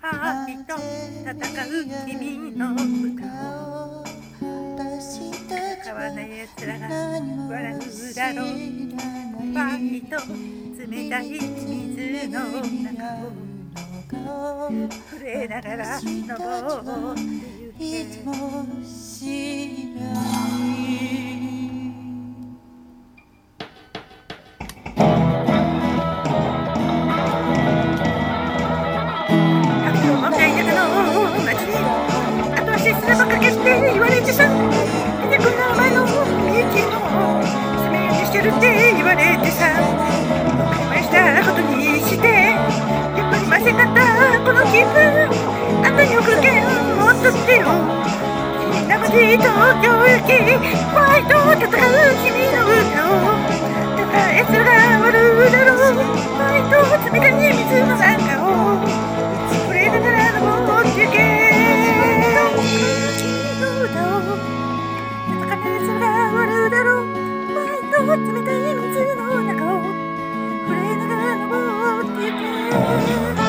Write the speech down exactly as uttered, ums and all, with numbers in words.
愛と戦う君の歌を使わない奴らが笑うだろう。愛と冷たい水の中を震えながら登ってゆけ。砂ばかけって言われてさ、出てくる前の道の爪にしてるって言われてさ、我慢したことにしてやっぱりませかったこの気分。あんたに送るけんもっとってよ。君なまじ東京行きホワイト戦う君の歌をだから奴らが悪うだろう。ホワイト冷たい水の中を触れながら登ってゆけ。冷たい水の中を触れながら登ってゆけ。